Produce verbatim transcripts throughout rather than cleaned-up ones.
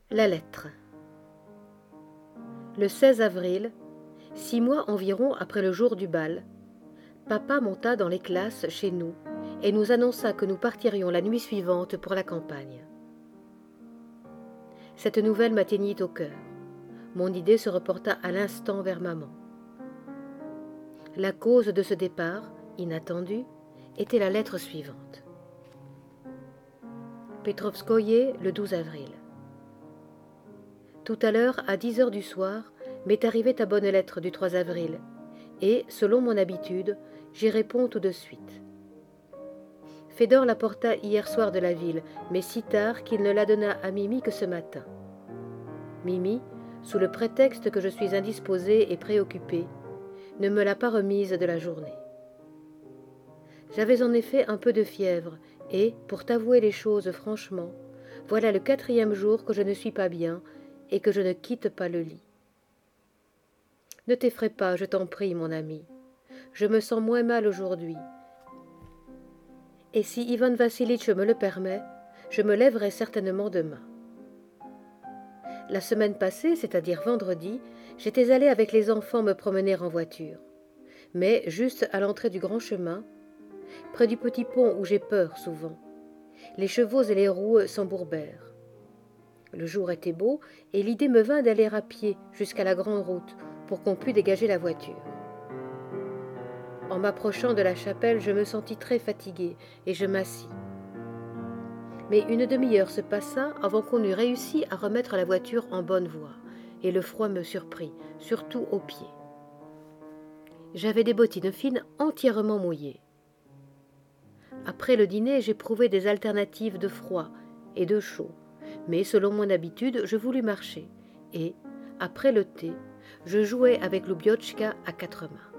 La lettre. Le seize avril, six mois environ après le jour du bal, papa monta dans les classes chez nous et nous annonça que nous partirions la nuit suivante pour la campagne. Cette nouvelle m'atteignit au cœur. Mon idée se reporta à l'instant vers maman. La cause de ce départ, inattendu, était la lettre suivante. Petrovskoye, le douze avril. Tout à l'heure, à dix heures du soir, m'est arrivée ta bonne lettre du trois avril, et, selon mon habitude, j'y réponds tout de suite. Fédor la porta hier soir de la ville, mais si tard qu'il ne la donna à Mimi que ce matin. Mimi, sous le prétexte que je suis indisposée et préoccupée, ne me l'a pas remise de la journée. J'avais en effet un peu de fièvre, et, pour t'avouer les choses franchement, voilà le quatrième jour que je ne suis pas bien et que je ne quitte pas le lit. Ne t'effraie pas, je t'en prie, mon ami. Je me sens moins mal aujourd'hui. Et si Ivan Vassilitch me le permet, je me lèverai certainement demain. La semaine passée, c'est-à-dire vendredi, j'étais allée avec les enfants me promener en voiture. Mais, juste à l'entrée du grand chemin, près du petit pont où j'ai peur souvent, les chevaux et les roues s'embourbèrent. Le jour était beau et l'idée me vint d'aller à pied jusqu'à la grande route pour qu'on pût dégager la voiture. En m'approchant de la chapelle, je me sentis très fatiguée et je m'assis. Mais une demi-heure se passa avant qu'on eût réussi à remettre la voiture en bonne voie, et le froid me surprit, surtout aux pieds. J'avais des bottines fines entièrement mouillées. Après le dîner, j'éprouvais des alternatives de froid et de chaud, mais selon mon habitude, je voulus marcher, et, après le thé, je jouais avec Loubiotchka à quatre mains.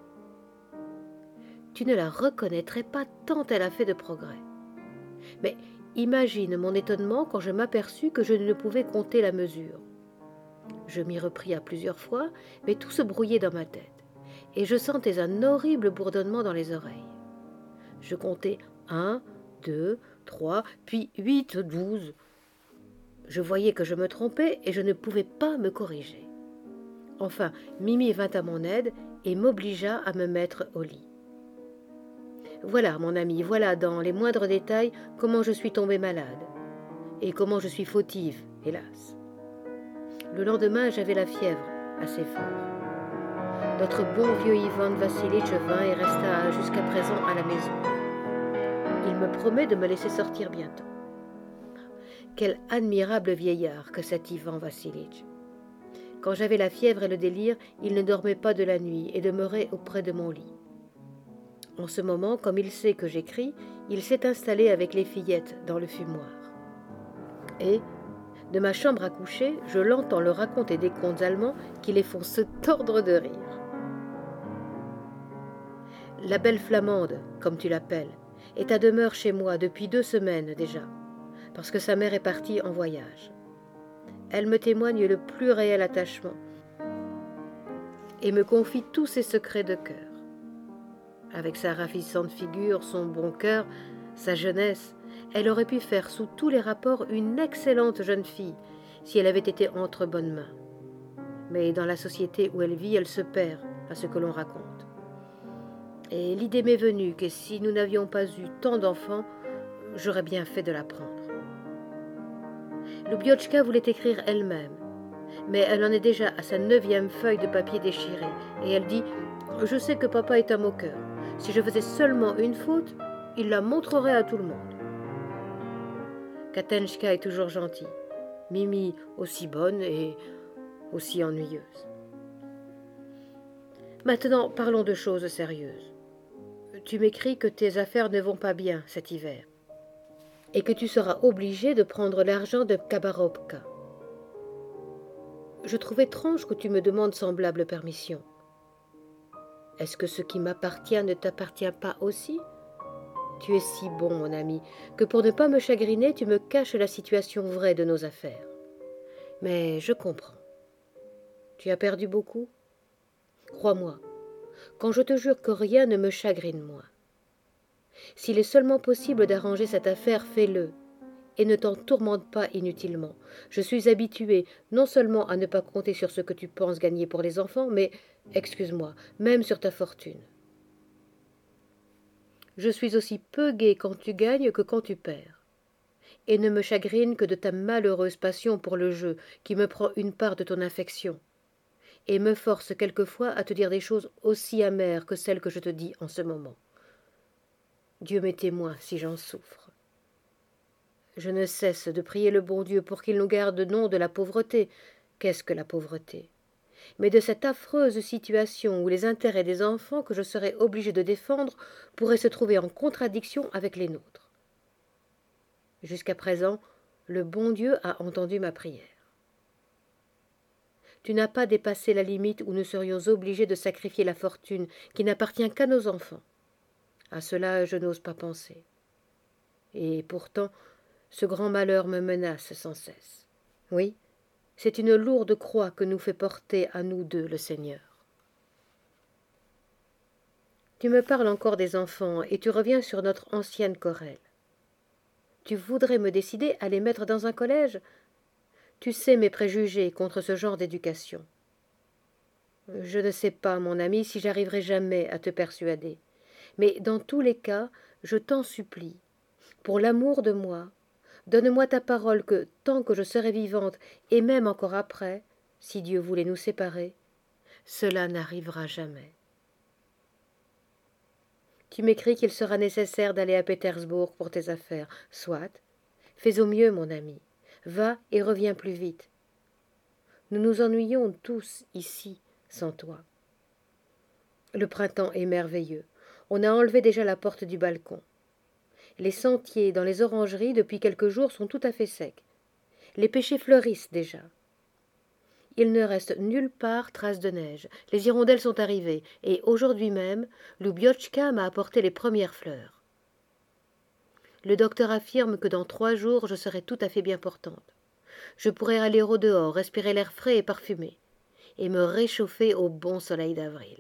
Tu ne la reconnaîtrais pas tant elle a fait de progrès. Mais imagine mon étonnement quand je m'aperçus que je ne pouvais compter la mesure. Je m'y repris à plusieurs fois, mais tout se brouillait dans ma tête, et je sentais un horrible bourdonnement dans les oreilles. Je comptais un, deux, trois, puis huit, douze. Je voyais que je me trompais et je ne pouvais pas me corriger. Enfin, Mimi vint à mon aide et m'obligea à me mettre au lit. Voilà, mon ami, voilà dans les moindres détails comment je suis tombée malade, et comment je suis fautive, hélas. Le lendemain, j'avais la fièvre, assez fort. Notre bon vieux Ivan Vassilitch vint et resta jusqu'à présent à la maison. Il me promet de me laisser sortir bientôt. Quel admirable vieillard que cet Ivan Vassilitch. Quand j'avais la fièvre et le délire, il ne dormait pas de la nuit et demeurait auprès de mon lit. En ce moment, comme il sait que j'écris, il s'est installé avec les fillettes dans le fumoir. Et, de ma chambre à coucher, je l'entends leur raconter des contes allemands qui les font se tordre de rire. La belle flamande, comme tu l'appelles, est à demeure chez moi depuis deux semaines déjà, parce que sa mère est partie en voyage. Elle me témoigne le plus réel attachement et me confie tous ses secrets de cœur. Avec sa ravissante figure, son bon cœur, sa jeunesse, elle aurait pu faire sous tous les rapports une excellente jeune fille si elle avait été entre bonnes mains. Mais dans la société où elle vit, elle se perd à ce que l'on raconte. Et l'idée m'est venue que si nous n'avions pas eu tant d'enfants, j'aurais bien fait de la prendre. Loubiotchka voulait écrire elle-même, mais elle en est déjà à sa neuvième feuille de papier déchirée, et elle dit « Je sais que papa est un moqueur. Si je faisais seulement une faute, il la montrerait à tout le monde. » Katenchka est toujours gentille, Mimi aussi bonne et aussi ennuyeuse. Maintenant, parlons de choses sérieuses. Tu m'écris que tes affaires ne vont pas bien cet hiver et que tu seras obligé de prendre l'argent de Kabarovka. Je trouve étrange que tu me demandes semblable permission. Est-ce que ce qui m'appartient ne t'appartient pas aussi ? Tu es si bon, mon ami, que pour ne pas me chagriner, tu me caches la situation vraie de nos affaires. Mais je comprends. Tu as perdu beaucoup ? Crois-moi, quand je te jure que rien ne me chagrine moins. S'il est seulement possible d'arranger cette affaire, fais-le, et ne t'en tourmente pas inutilement. Je suis habituée non seulement à ne pas compter sur ce que tu penses gagner pour les enfants, mais, excuse-moi, même sur ta fortune. Je suis aussi peu gaie quand tu gagnes que quand tu perds, et ne me chagrine que de ta malheureuse passion pour le jeu qui me prend une part de ton affection, et me force quelquefois à te dire des choses aussi amères que celles que je te dis en ce moment. Dieu m'est témoin si j'en souffre. Je ne cesse de prier le bon Dieu pour qu'il nous garde non de la pauvreté. Qu'est-ce que la pauvreté? Mais de cette affreuse situation où les intérêts des enfants que je serais obligé de défendre pourraient se trouver en contradiction avec les nôtres. Jusqu'à présent, le bon Dieu a entendu ma prière. Tu n'as pas dépassé la limite où nous serions obligés de sacrifier la fortune qui n'appartient qu'à nos enfants. À cela, je n'ose pas penser. Et pourtant, ce grand malheur me menace sans cesse. Oui, c'est une lourde croix que nous fait porter à nous deux le Seigneur. Tu me parles encore des enfants et tu reviens sur notre ancienne querelle. Tu voudrais me décider à les mettre dans un collège? Tu sais mes préjugés contre ce genre d'éducation. Je ne sais pas, mon ami, si j'arriverai jamais à te persuader. Mais dans tous les cas, je t'en supplie, pour l'amour de moi, donne-moi ta parole que, tant que je serai vivante, et même encore après, si Dieu voulait nous séparer, cela n'arrivera jamais. Tu m'écris qu'il sera nécessaire d'aller à Pétersbourg pour tes affaires. Soit. Fais au mieux, mon ami. Va et reviens plus vite. Nous nous ennuyons tous ici, sans toi. Le printemps est merveilleux. On a enlevé déjà la porte du balcon. Les sentiers dans les orangeries depuis quelques jours sont tout à fait secs. Les pêchers fleurissent déjà. Il ne reste nulle part trace de neige. Les hirondelles sont arrivées, et aujourd'hui même, Lubiochka m'a apporté les premières fleurs. Le docteur affirme que dans trois jours, je serai tout à fait bien portante. Je pourrai aller au dehors, respirer l'air frais et parfumé, et me réchauffer au bon soleil d'avril.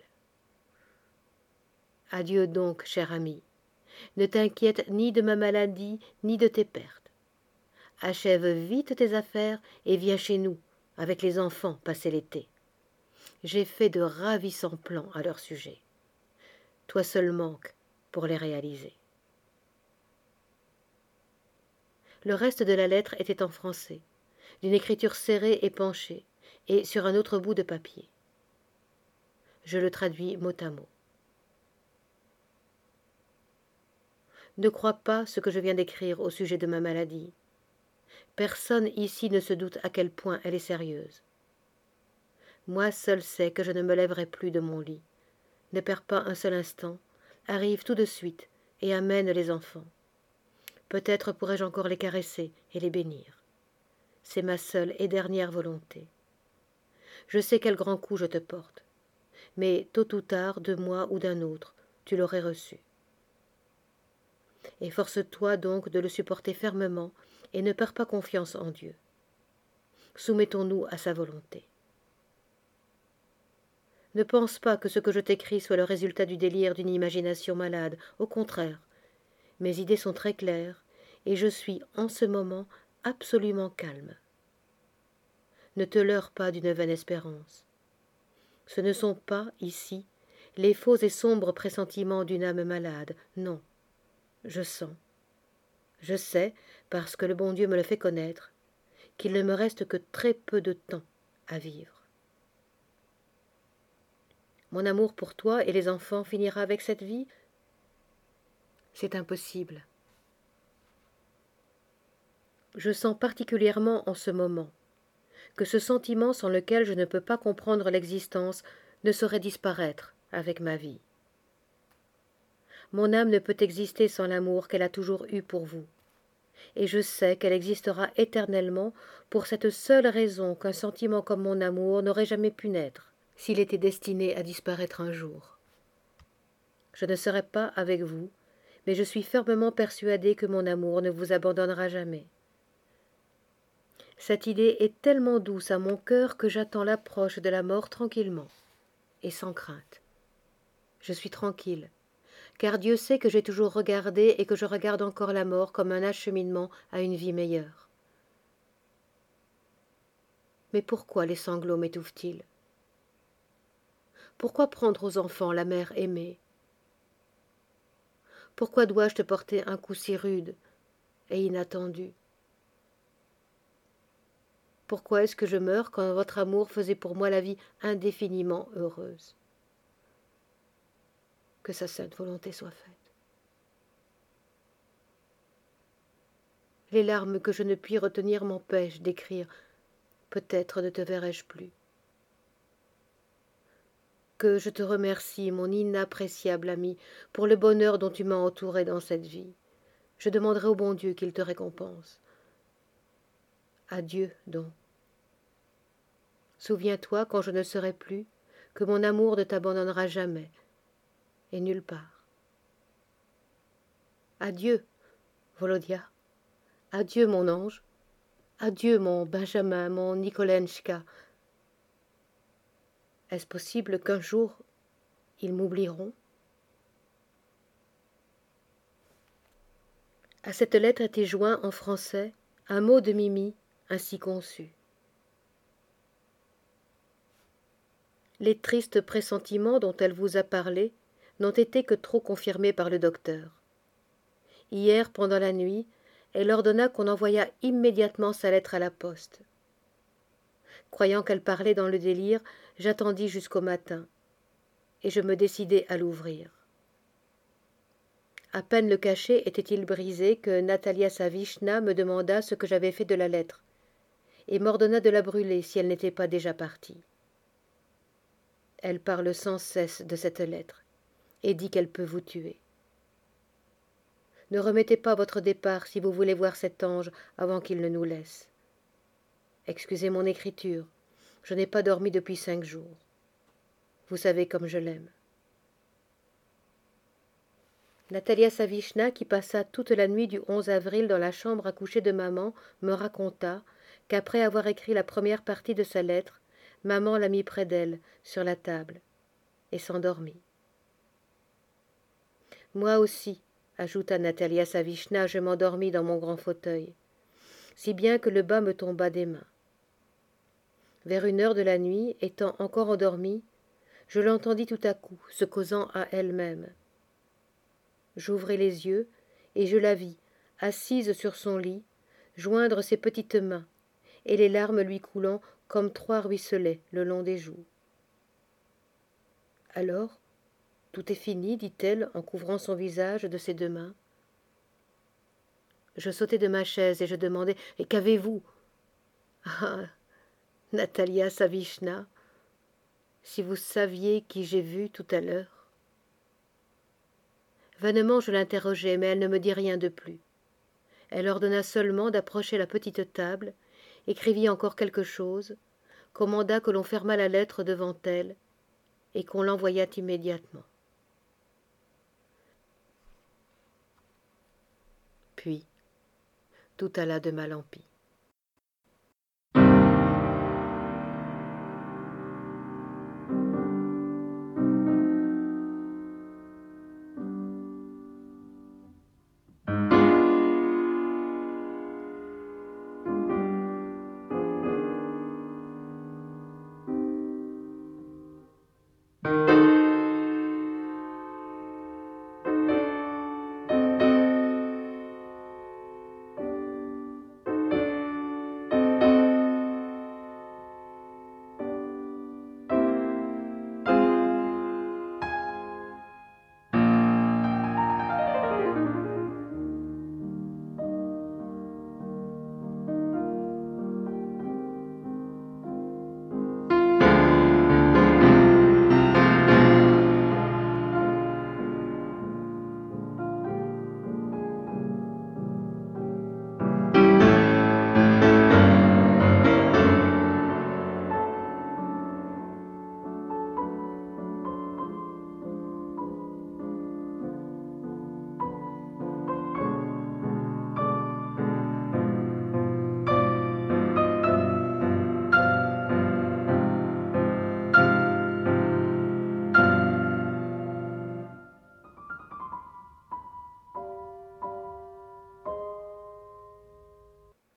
Adieu donc, cher ami. Ne t'inquiète ni de ma maladie, ni de tes pertes. Achève vite tes affaires et viens chez nous, avec les enfants, passer l'été. J'ai fait de ravissants plans à leur sujet. Toi seul manques pour les réaliser. Le reste de la lettre était en français, d'une écriture serrée et penchée, et sur un autre bout de papier. Je le traduis mot à mot. Ne crois pas ce que je viens d'écrire au sujet de ma maladie. Personne ici ne se doute à quel point elle est sérieuse. Moi seul sais que je ne me lèverai plus de mon lit. Ne perds pas un seul instant, arrive tout de suite et amène les enfants. Peut-être pourrai-je encore les caresser et les bénir. C'est ma seule et dernière volonté. Je sais quel grand coup je te porte, mais tôt ou tard, de moi ou d'un autre, tu l'aurais reçu. Efforce-toi donc de le supporter fermement et ne perds pas confiance en Dieu. Soumettons-nous à sa volonté. Ne pense pas que ce que je t'écris soit le résultat du délire d'une imagination malade, au contraire. Mes idées sont très claires et je suis en ce moment absolument calme. Ne te leurre pas d'une vaine espérance. Ce ne sont pas, ici, les faux et sombres pressentiments d'une âme malade, non. Je sens, je sais, parce que le bon Dieu me le fait connaître, qu'il ne me reste que très peu de temps à vivre. Mon amour pour toi et les enfants finira avec cette vie? C'est impossible. Je sens particulièrement en ce moment que ce sentiment sans lequel je ne peux pas comprendre l'existence ne saurait disparaître avec ma vie. Mon âme ne peut exister sans l'amour qu'elle a toujours eu pour vous, et je sais qu'elle existera éternellement pour cette seule raison qu'un sentiment comme mon amour n'aurait jamais pu naître, s'il était destiné à disparaître un jour. Je ne serai pas avec vous, mais je suis fermement persuadée que mon amour ne vous abandonnera jamais. Cette idée est tellement douce à mon cœur que j'attends l'approche de la mort tranquillement et sans crainte. Je suis tranquille, car Dieu sait que j'ai toujours regardé et que je regarde encore la mort comme un acheminement à une vie meilleure. Mais pourquoi les sanglots m'étouffent-ils? Pourquoi prendre aux enfants la mère aimée? Pourquoi dois-je te porter un coup si rude et inattendu? Pourquoi est-ce que je meurs quand votre amour faisait pour moi la vie indéfiniment heureuse? Que sa sainte volonté soit faite. Les larmes que je ne puis retenir m'empêchent d'écrire. Peut-être ne te verrai-je plus. Que je te remercie, mon inappréciable ami, pour le bonheur dont tu m'as entouré dans cette vie. Je demanderai au bon Dieu qu'il te récompense. Adieu, donc. Souviens-toi, quand je ne serai plus, que mon amour ne t'abandonnera jamais, et nulle part. Adieu, Volodia. Adieu, mon ange. Adieu, mon Benjamin, mon Nikolenchka. Est-ce possible qu'un jour ils m'oublieront? À cette lettre était joint en français un mot de Mimi ainsi conçu. Les tristes pressentiments dont elle vous a parlé n'ont été que trop confirmés par le docteur. Hier, pendant la nuit, elle ordonna qu'on envoyât immédiatement sa lettre à la poste. Croyant qu'elle parlait dans le délire, j'attendis jusqu'au matin, et je me décidai à l'ouvrir. À peine le cachet était-il brisé que Natalia Savishna me demanda ce que j'avais fait de la lettre, et m'ordonna de la brûler si elle n'était pas déjà partie. Elle parle sans cesse de cette lettre, et dit qu'elle peut vous tuer. Ne remettez pas votre départ si vous voulez voir cet ange avant qu'il ne nous laisse. Excusez mon écriture, je n'ai pas dormi depuis cinq jours. Vous savez comme je l'aime. Natalia Savishna, qui passa toute la nuit du onze avril dans la chambre à coucher de maman, me raconta qu'après avoir écrit la première partie de sa lettre, maman l'a mis près d'elle, sur la table, et s'endormit. Moi aussi, ajouta Natalia Savishna, je m'endormis dans mon grand fauteuil, si bien que le bas me tomba des mains. Vers une heure de la nuit, étant encore endormie, je l'entendis tout à coup, se causant à elle-même. J'ouvris les yeux, et je la vis, assise sur son lit, joindre ses petites mains, et les larmes lui coulant comme trois ruisselets le long des joues. Alors, tout est fini, dit-elle en couvrant son visage de ses deux mains. Je sautai de ma chaise et je demandai « Et qu'avez-vous » Ah, Natalia Savishna, si vous saviez qui j'ai vu tout à l'heure. Vainement je l'interrogeai, mais elle ne me dit rien de plus. Elle ordonna seulement d'approcher la petite table, écrivit encore quelque chose, commanda que l'on fermât la lettre devant elle et qu'on l'envoyât immédiatement. Puis, tout alla de mal en pis.